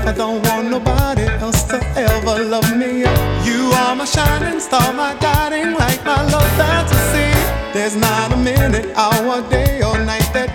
I don't want nobody else to ever love me. You are my shining star, my guiding light, my love fantasy. There's not a minute, hour, day or night that